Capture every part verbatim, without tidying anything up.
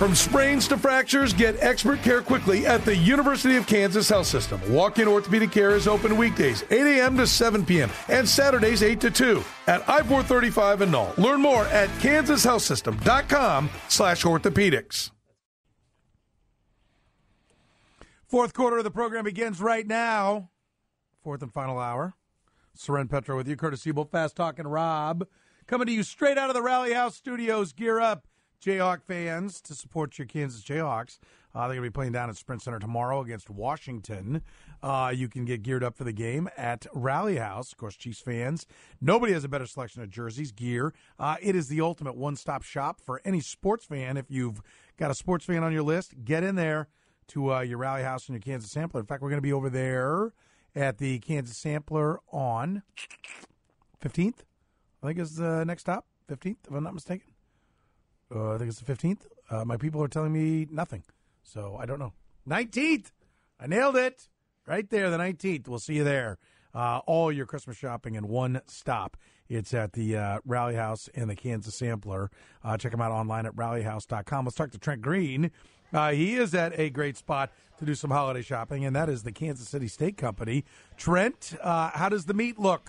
From sprains to fractures, get expert care quickly at the University of Kansas Health System. Walk-in orthopedic care is open weekdays, eight a.m. to seven p.m., and Saturdays, eight to two at I four thirty-five in Null. Learn more at kansas health system dot com slash orthopedics. Fourth quarter of the program begins right now. Fourth and final hour. Soren Petro with you, courtesy of Fast Talking Rob. Coming to you straight out of the Rally House Studios. Gear up, Jayhawk fans, to support your Kansas Jayhawks. Uh, they're going to be playing down at Sprint Center tomorrow against Washington. Uh, you can get geared up for the game at Rally House. Of course, Chiefs fans, nobody has a better selection of jerseys, gear. Uh, it is the ultimate one-stop shop for any sports fan. If you've got a sports fan on your list, get in there to uh, your Rally House and your Kansas Sampler. In fact, we're going to be over there at the Kansas Sampler on fifteenth. I think is the next stop, fifteenth, if I'm not mistaken. Uh, I think it's the fifteenth. Uh, my people are telling me nothing, so I don't know. nineteenth! I nailed it. Right there, the nineteenth. We'll see you there. Uh, all your Christmas shopping in one stop. It's at the uh, Rally House and the Kansas Sampler. Uh, check them out online at rally house dot com. Let's talk to Trent Green. Uh, he is at a great spot to do some holiday shopping, and that is the Kansas City Steak Company. Trent, uh, how does the meat look?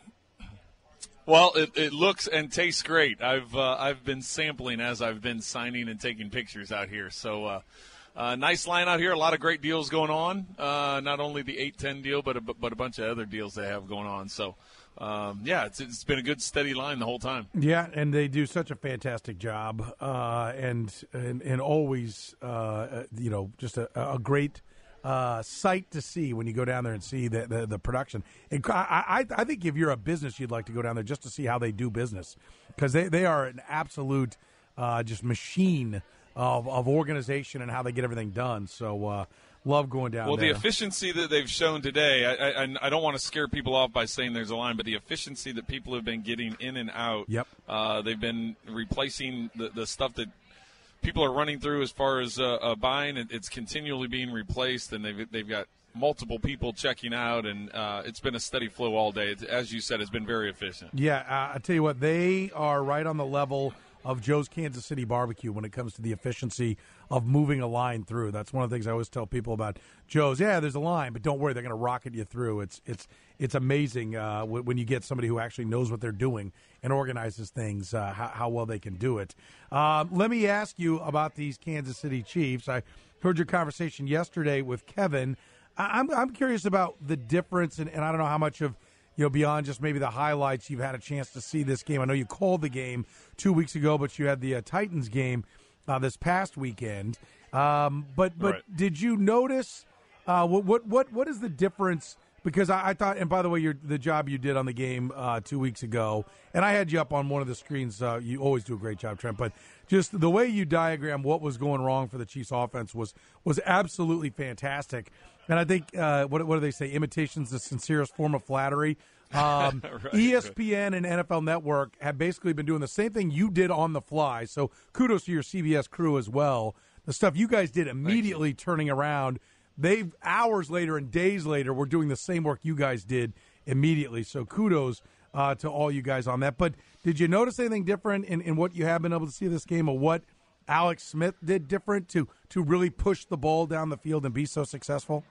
Well, it, it looks and tastes great. I've uh, I've been sampling as I've been signing and taking pictures out here. So, uh, uh, nice line out here. A lot of great deals going on. Uh, not only the eight ten deal, but a, but a bunch of other deals they have going on. So, um, yeah, it's it's been a good steady line the whole time. Yeah, and they do such a fantastic job, uh, and, and and always uh, you know just a, a great. Uh, sight to see when you go down there and see the the, the production. And I, I I think if you're a business, you'd like to go down there just to see how they do business, because they, they are an absolute uh, just machine of, of organization and how they get everything done. So uh, love going down well, there. Well, the efficiency that they've shown today, I, I, I don't want to scare people off by saying there's a line, but the efficiency that people have been getting in and out, yep. uh, they've been replacing the, the stuff that people are running through as far as uh, uh, buying. It's continually being replaced, and they've they've got multiple people checking out, and uh, it's been a steady flow all day. It's, as you said, it's been very efficient. Yeah, uh, I tell you what, they are right on the level of Joe's Kansas City Barbecue when it comes to the efficiency of moving a line through. That's one of the things I always tell people about Joe's. Yeah, there's a line, but don't worry, they're going to rocket you through. It's it's it's amazing uh, when you get somebody who actually knows what they're doing and organizes things, uh, how, how well they can do it. Uh, let me ask you about these Kansas City Chiefs. I heard your conversation yesterday with Kevin. I, I'm I'm curious about the difference, and, and I don't know how much of you know, beyond just maybe the highlights, you've had a chance to see this game. I know you called the game two weeks ago, but you had the uh, Titans game uh, this past weekend. Um, but but right. Did you notice uh, what what what what is the difference? Because I, I thought, and by the way, your, the job you did on the game uh, two weeks ago, and I had you up on one of the screens. Uh, you always do a great job, Trent. But just the way you diagram what was going wrong for the Chiefs' offense was was absolutely fantastic. And I think, uh, what, what do they say? Imitation's the sincerest form of flattery. Um, right, E S P N and N F L Network have basically been doing the same thing you did on the fly. So kudos to your C B S crew as well. The stuff you guys did immediately turning around. They hours later and days later were doing the same work you guys did immediately. So kudos uh, to all you guys on that. But did you notice anything different in, in what you have been able to see this game, or what Alex Smith did different to to really push the ball down the field and be so successful?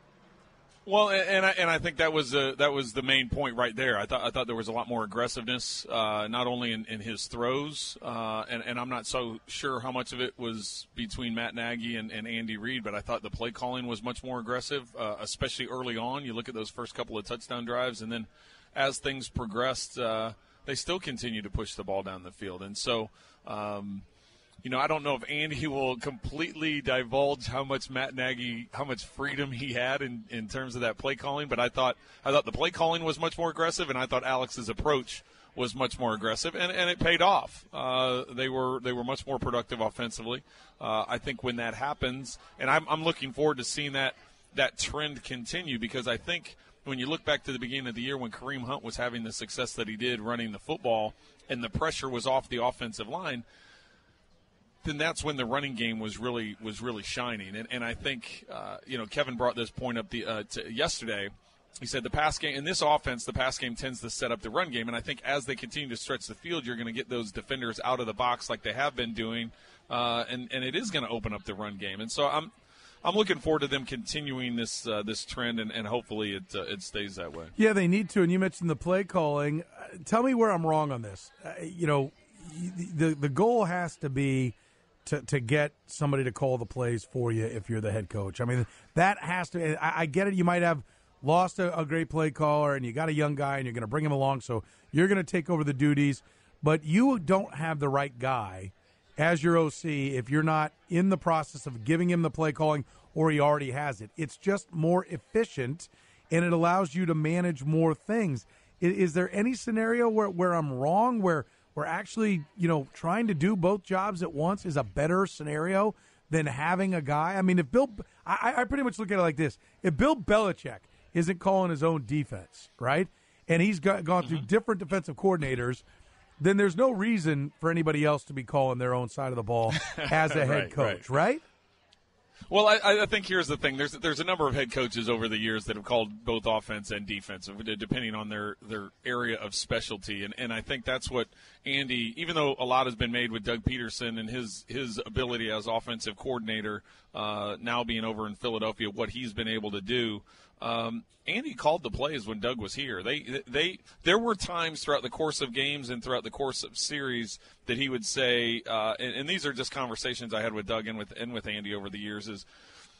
Well, and I, and I think that was uh, that was the main point right there. I thought I thought there was a lot more aggressiveness, uh, not only in, in his throws, uh, and, and I'm not so sure how much of it was between Matt Nagy and, and Andy Reid, but I thought the play calling was much more aggressive, uh, especially early on. You look at those first couple of touchdown drives, and then as things progressed, uh, they still continue to push the ball down the field. And so, um, you know, I don't know if Andy will completely divulge how much Matt Nagy, how much freedom he had in, in terms of that play calling, but I thought I thought the play calling was much more aggressive, and I thought Alex's approach was much more aggressive, and, and it paid off. Uh, they were they were much more productive offensively. Uh, I think when that happens, and I'm, I'm looking forward to seeing that that trend continue, because I think when you look back to the beginning of the year when Kareem Hunt was having the success that he did running the football and the pressure was off the offensive line, then that's when the running game was really was really shining. And, and I think, uh, you know, Kevin brought this point up the uh, to yesterday. He said the pass game, in this offense, the pass game tends to set up the run game. And I think as they continue to stretch the field, you're going to get those defenders out of the box like they have been doing, uh, and and it is going to open up the run game. And so I'm I'm looking forward to them continuing this uh, this trend, and, and hopefully it uh, it stays that way. Yeah, they need to. And you mentioned the play calling. Uh, tell me where I'm wrong on this. Uh, you know, the the goal has to be to to get somebody to call the plays for you if you're the head coach. I mean, that has to. I, I get it. You might have lost a, a great play caller, and you got a young guy, and you're going to bring him along, so you're going to take over the duties. But you don't have the right guy as your O C if you're not in the process of giving him the play calling or he already has it. It's just more efficient, and it allows you to manage more things. Is, is there any scenario where, where I'm wrong, where we're actually, you know, trying to do both jobs at once is a better scenario than having a guy? I mean, if Bill – I, I pretty much look at it like this. If Bill Belichick isn't calling his own defense, right, and he's got, gone through mm-hmm. different defensive coordinators – then there's no reason for anybody else to be calling their own side of the ball as a head right, coach, right? right? Well, I, I think here's the thing. There's there's a number of head coaches over the years that have called both offense and defense, depending on their, their area of specialty. And, and I think that's what Andy, even though a lot has been made with Doug Peterson and his, his ability as offensive coordinator, uh, now being over in Philadelphia, what he's been able to do, Um, Andy called the plays when Doug was here. They, they, there were times throughout the course of games and throughout the course of series that he would say, uh, and, and these are just conversations I had with Doug and with and with Andy over the years. Is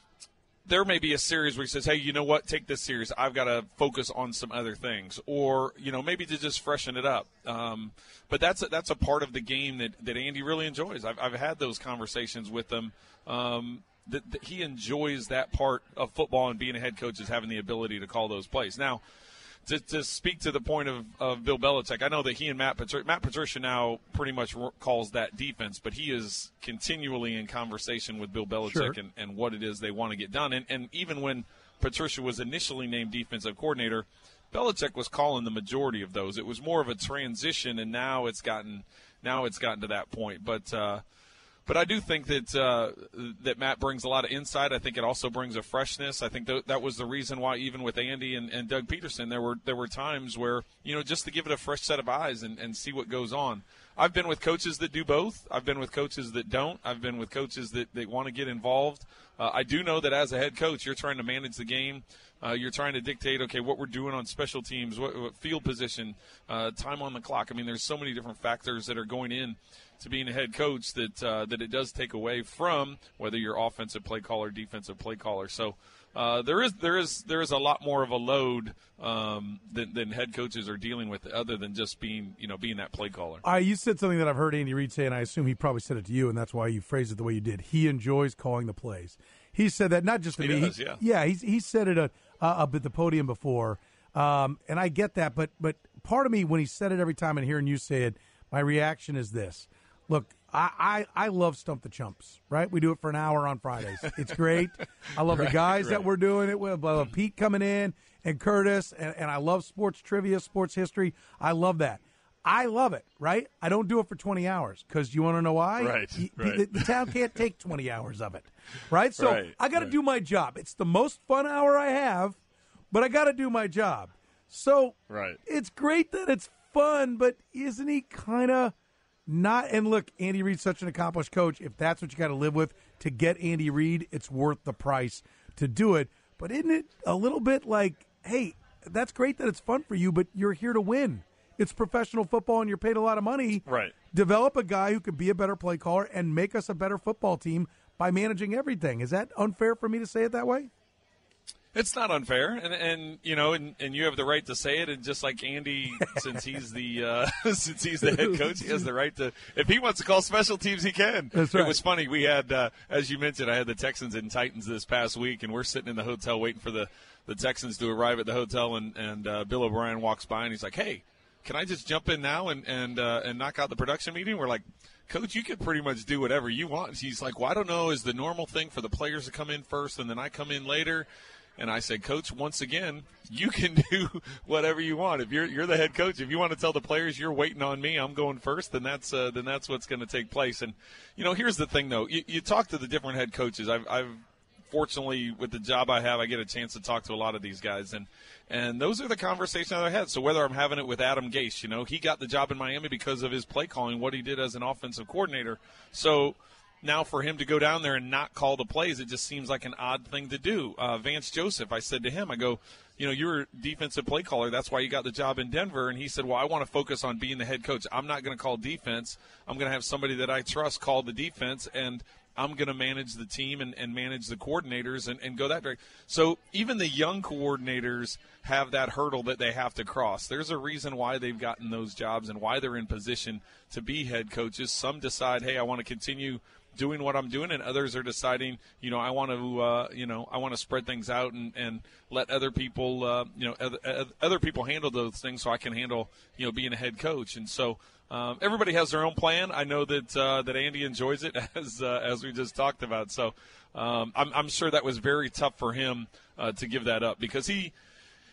there may be a series where he says, "Hey, you know what? Take this series. I've got to focus on some other things," or you know, maybe to just freshen it up. Um, but that's a, that's a part of the game that, that Andy really enjoys. I've I've had those conversations with him. Um, That, that he enjoys that part of football, and being a head coach is having the ability to call those plays. Now, to, to speak to the point of, of Bill Belichick, I know that he and Matt Patricia, Matt Patricia now pretty much calls that defense, but he is continually in conversation with Bill Belichick Sure. and, and what it is they want to get done. And, and even when Patricia was initially named defensive coordinator, Belichick was calling the majority of those. It was more of a transition, and now it's gotten now it's gotten to that point. But uh, But I do think that uh, that Matt brings a lot of insight. I think it also brings a freshness. I think th- that was the reason why, even with Andy and, and Doug Peterson, there were there were times where, you know, just to give it a fresh set of eyes and, and see what goes on. I've been with coaches that do both. I've been with coaches that don't. I've been with coaches that, that want to get involved. Uh, I do know that as a head coach, you're trying to manage the game. Uh, you're trying to dictate, okay, what we're doing on special teams, what, what field position, uh, time on the clock. I mean, there's so many different factors that are going in to being a head coach that uh, that it does take away from whether you're offensive play caller, defensive play caller. So uh, there is there is there is a lot more of a load um, than, than head coaches are dealing with, other than just being you know being that play caller. Uh, you said something that I've heard Andy Reid say, and I assume he probably said it to you, and that's why you phrased it the way you did. He enjoys calling the plays. He said that not just to he me. Does, he, yeah, yeah. He's he said it uh, up at the podium before, um, and I get that. But but part of me, when he said it every time and hearing you say it, my reaction is this: look. I, I, I love Stump the Chumps, right? We do it for an hour on Fridays. It's great. I love right, the guys right. that we're doing it with. I love Pete coming in and Curtis, and, and I love sports trivia, sports history. I love that. I love it, right? I don't do it for twenty hours because you want to know why? Right, the, right. The, the town can't take twenty hours of it, right? So right, I got to right. do my job. It's the most fun hour I have, but I got to do my job. So right. It's great that it's fun, but isn't he kind of – not, and look, Andy Reid's such an accomplished coach. If that's what you got to live with to get Andy Reid, it's worth the price to do it. But isn't it a little bit like, hey, that's great that it's fun for you, but you're here to win. It's professional football, and you're paid a lot of money. Right. Develop a guy who can be a better play caller and make us a better football team by managing everything. Is that unfair for me to say it that way? It's not unfair, and and you know, and, and you have the right to say it. And just like Andy, since he's the uh, since he's the head coach, he has the right to. If he wants to call special teams, he can. That's right. It was funny. We had, uh, as you mentioned, I had the Texans and Titans this past week, and we're sitting in the hotel waiting for the, the Texans to arrive at the hotel, and and uh, Bill O'Brien walks by, and he's like, "Hey, can I just jump in now and and uh, and knock out the production meeting?" We're like, "Coach, you can pretty much do whatever you want." And he's like, "Well, I don't know. Is the normal thing for the players to come in first and then I come in later?" And I said, Coach, once again, you can do whatever you want. If you're you're the head coach, if you want to tell the players you're waiting on me, I'm going first, then that's uh, then that's what's going to take place. And you know, here's the thing, though. You, you talk to the different head coaches. I've, I've fortunately, with the job I have, I get a chance to talk to a lot of these guys, and and those are the conversations I had. So whether I'm having it with Adam Gase, you know, he got the job in Miami because of his play calling, what he did as an offensive coordinator. So now for him to go down there and not call the plays, it just seems like an odd thing to do. Uh, Vance Joseph, I said to him, I go, you know, you're a defensive play caller. That's why you got the job in Denver. And he said, well, I want to focus on being the head coach. I'm not going to call defense. I'm going to have somebody that I trust call the defense, and I'm going to manage the team and, and manage the coordinators and, and go that direction. So even the young coordinators have that hurdle that they have to cross. There's a reason why they've gotten those jobs and why they're in position to be head coaches. Some decide, hey, I want to continue doing what I'm doing, and others are deciding, you know, I want to, uh, you know, I want to spread things out and, and let other people, uh, you know, other, other people handle those things so I can handle, you know, being a head coach. And so um, everybody has their own plan. I know that uh, that Andy enjoys it, as uh, as we just talked about. So um, I'm, I'm sure that was very tough for him uh, to give that up, because he –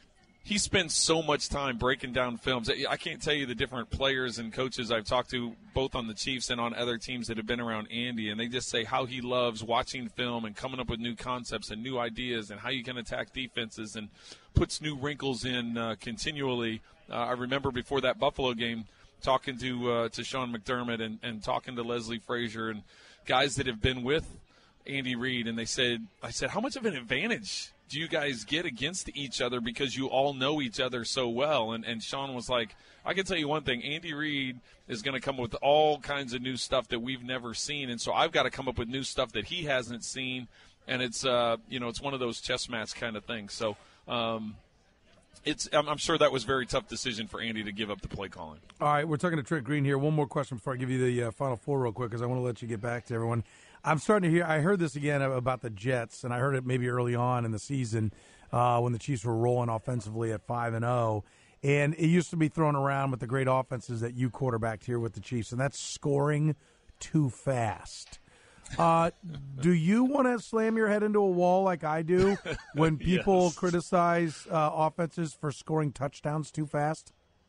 He spends so much time breaking down films. I can't tell you the different players and coaches I've talked to, both on the Chiefs and on other teams that have been around Andy, and they just say how he loves watching film and coming up with new concepts and new ideas and how you can attack defenses, and puts new wrinkles in uh, continually. Uh, I remember before that Buffalo game talking to uh, to Sean McDermott and, and talking to Leslie Frazier and guys that have been with Andy Reid, and they said, I said, how much of an advantage do you guys get against each other because you all know each other so well? And and Sean was like, I can tell you one thing, Andy Reid is going to come up with all kinds of new stuff that we've never seen, and so I've got to come up with new stuff that he hasn't seen, and it's uh you know it's one of those chess match kind of things. So um, it's I'm, I'm sure that was a very tough decision for Andy to give up the play calling. All right, we're talking to Trent Green here. One more question before I give you the uh, Final Four real quick, because I want to let you get back to everyone. I'm starting to hear – I heard this again about the Jets, and I heard it maybe early on in the season uh, when the Chiefs were rolling offensively at five and oh. And it used to be thrown around with the great offenses that you quarterbacked here with the Chiefs, and that's scoring too fast. Uh, do you want to slam your head into a wall like I do when people Yes. criticize uh, offenses for scoring touchdowns too fast?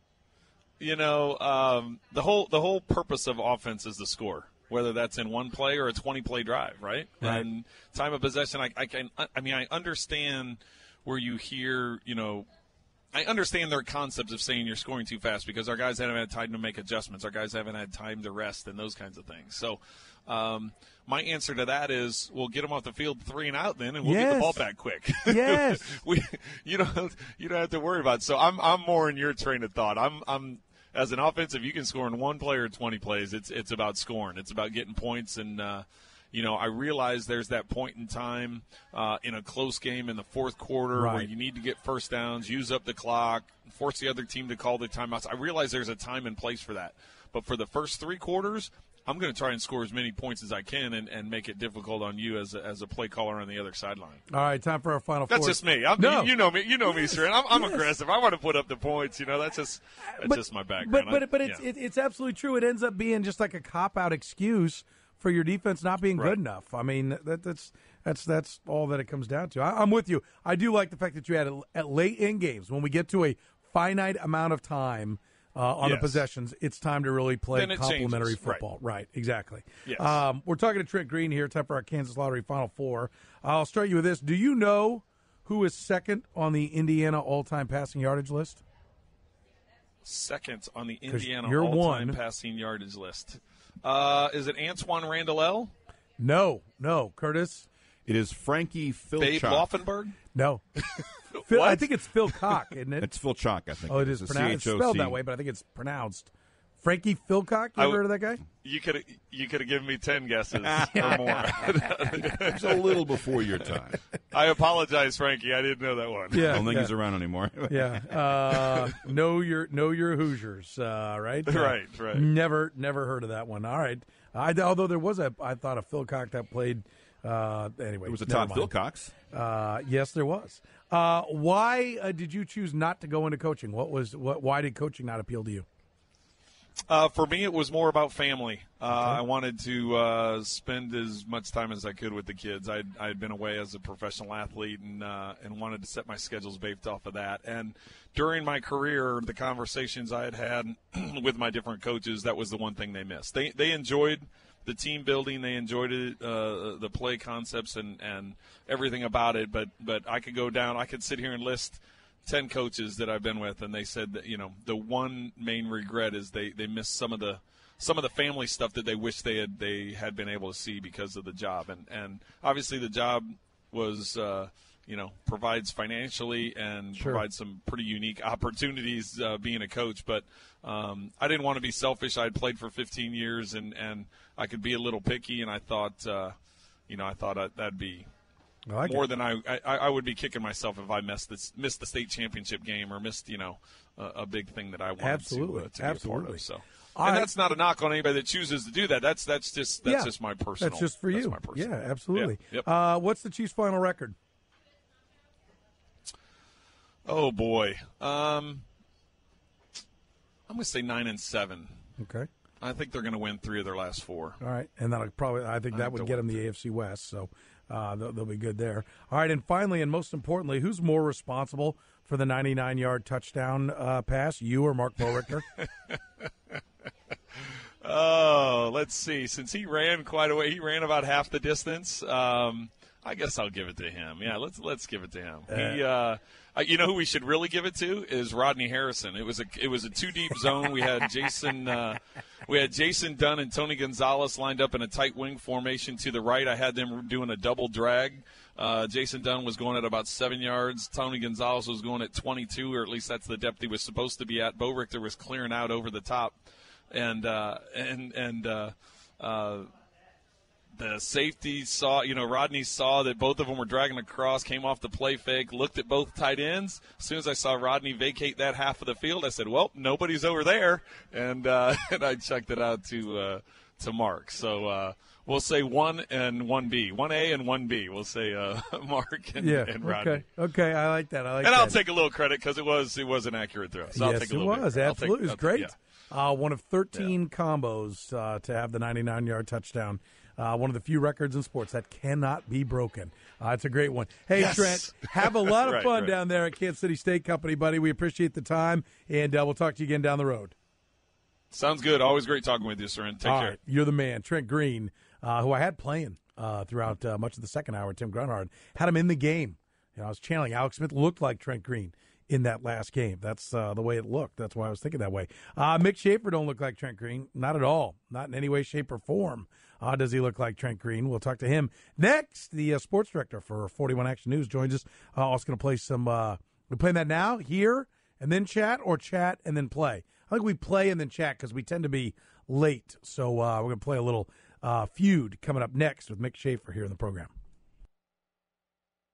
You know, um, the whole the whole purpose of offense is to score, whether that's in one play or a twenty-play drive, right? Right. And time of possession, I, I can, I mean, I understand where you hear, you know, I understand their concepts of saying you're scoring too fast because our guys haven't had time to make adjustments, our guys haven't had time to rest, and those kinds of things. So, um, my answer to that is, we'll get them off the field three and out then, and we'll Yes. get the ball back quick. Yes. we, you don't, you don't have to worry about it. So I'm, I'm more in your train of thought. I'm, I'm. As an offensive, you can score in one play or twenty plays. It's it's about scoring. It's about getting points. And, uh, you know, I realize there's that point in time uh, in a close game in the fourth quarter Right. where you need to get first downs, use up the clock, force the other team to call the timeouts. I realize there's a time and place for that. But for the first three quarters, I'm going to try and score as many points as I can and, and make it difficult on you as a, as a play caller on the other sideline. All right, time for our Final That's Four. just me. I'm, No. you, you know me. You know me, sir. And I'm, I'm Yes. aggressive. I want to put up the points. You know, that's just that's But- just my background. But but but I- it's yeah. it, it's absolutely true. It ends up being just like a cop out excuse for your defense not being Right. good enough. I mean that that's that's that's all that it comes down to. I, I'm with you. I do like the fact that you had it at late in games when we get to a finite amount of time. Uh, on the Yes. possessions, it's time to really play Then it complementary changes. Right. football. Right, exactly. Yes. Um, we're talking to Trent Green here, time for our Kansas Lottery Final Four. I'll start you with this. Do you know who is second on the Indiana all-time passing yardage list? Second on the Indiana you're all-time one. passing yardage list. Uh, is it Antoine Randall? No, no. Curtis? It is Frankie Babe Philchok. Laufenberg? No. Phil, I What? think it's Phil Cock, isn't it? It's Philchok, I think. oh, it is It's a pronounced. It's C H O C. spelled that way, but I think it's pronounced. Frankie Philcock? You I ever w- heard of that guy? You could you could have given me ten guesses or more. It's a little before your time. I apologize, Frankie. I didn't know that one. Yeah. I don't think yeah. he's around anymore. Yeah. Uh, know your know your Hoosiers, uh, right? Uh, Right, right. Never never heard of that one. All right. I, although there was a, I thought a Philcock that played. Uh, anyway, It was a never Todd mind. Philcox. Uh, yes, there was. Uh, why uh, did you choose not to go into coaching? What was what? Why did coaching not appeal to you? Uh, for me, it was more about family. Uh, I wanted to uh, spend as much time as I could with the kids. I'd, I'd been away as a professional athlete and uh, and wanted to set my schedules based off of that. And during my career, the conversations I had had with my different coaches, that was the one thing they missed. They they enjoyed the team building, they enjoyed it, uh, the play concepts and, and everything about it. But but I could go down, I could sit here and list ten coaches that I've been with, and they said that, you know, the one main regret is they, they missed some of the some of the family stuff that they wish they had they had been able to see because of the job. And and obviously the job was uh, you know provides financially and Sure. provides some pretty unique opportunities uh, being a coach. But um, I didn't want to be selfish. I had played for fifteen years and and I could be a little picky. And I thought uh, you know I thought I, that'd be. I like More it. than I, I, I would be kicking myself if I missed this, missed the state championship game or missed, you know, a, a big thing that I wanted Absolutely. to, uh, to be a Absolutely. part of. So, All and right. that's not a knock on anybody that chooses to do that. That's that's just that's Yeah. just my personal. That's just for that's you. my personal. Yeah, absolutely. Yeah. Yep. Uh, what's the Chiefs' final record? Oh boy, um, I'm gonna say nine and seven. Okay. I think they're gonna win three of their last four. All right, and that'll probably I think I that think would they'll get them win the A F C West, so uh, they'll, they'll be good there. All right, and finally, and most importantly, who's more responsible for the ninety-nine yard touchdown uh, pass, you or Mark Boerichter? Oh, let's see. Since he ran quite a way, he ran about half the distance. Um, I guess I'll give it to him. Yeah, let's let's give it to him. He, uh, uh, you know, who we should really give it to is Rodney Harrison. It was a it was a two deep zone. We had Jason, uh, we had Jason Dunn and Tony Gonzalez lined up in a tight wing formation to the right. I had them doing a double drag. Uh, Jason Dunn was going at about seven yards. Tony Gonzalez was going at twenty-two, or at least that's the depth he was supposed to be at. Bo Richter was clearing out over the top, and uh, and and. Uh, uh, The safety saw, you know, Rodney saw that both of them were dragging across, came off the play fake, looked at both tight ends. As soon as I saw Rodney vacate that half of the field, I said, well, nobody's over there. And uh, and I checked it out to uh, to Mark. So uh, we'll say one and one B. one A and one B. We'll say uh, Mark and, yeah. and Rodney. Okay. Okay. I like that. I like And that. I'll take a little credit because it was, it was an accurate throw. So I'll yes, take a it little was. bit. I'll take- Absolutely. It was I'll- great. yeah. Uh, one of thirteen combos uh, to have the ninety-nine yard touchdown. Uh, one of the few records in sports that cannot be broken. Uh, it's a great one. Hey, Yes. Trent, have a lot of Right, fun right. down there at Kansas City State Company, buddy. We appreciate the time, and uh, we'll talk to you again down the road. Sounds good. Always great talking with you, sir. And take All care. right, you're the man. Trent Green, uh, who I had playing uh, throughout uh, much of the second hour, Tim Grunhard, had him in the game. You know, I was channeling. Alex Smith looked like Trent Green in that last game. That's uh, the way it looked. That's why I was thinking that way. Uh, Mick Schaefer don't look like Trent Green. Not at all. Not in any way, shape, or form uh, does he look like Trent Green. We'll talk to him next. The uh, sports director for forty-one Action News joins us. Uh, also going to play some uh, – we're playing that now, here, and then chat, or chat and then play? I think we play and then chat because we tend to be late. So uh, we're going to play a little uh, feud coming up next with Mick Schaefer here in the program.